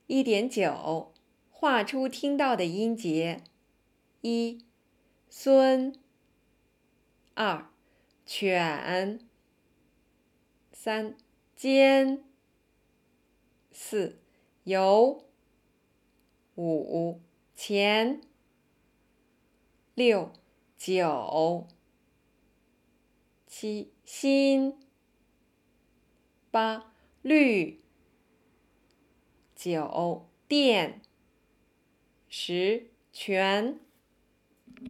1.9，画出听到的音节：1、孙；2、犬；3、肩；4、油；5、钱；6、酒；7、心；8、绿；9、电；10、全。